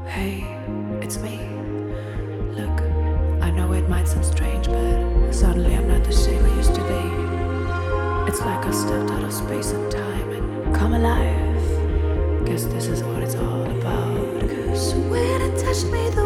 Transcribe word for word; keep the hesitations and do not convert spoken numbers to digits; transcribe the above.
Hey, it's me. Look, I know it might sound strange, but suddenly I'm not the same I used to be. It's like I stepped out of space and time and come alive. Guess this is what it's all about. Cause when it touched me, the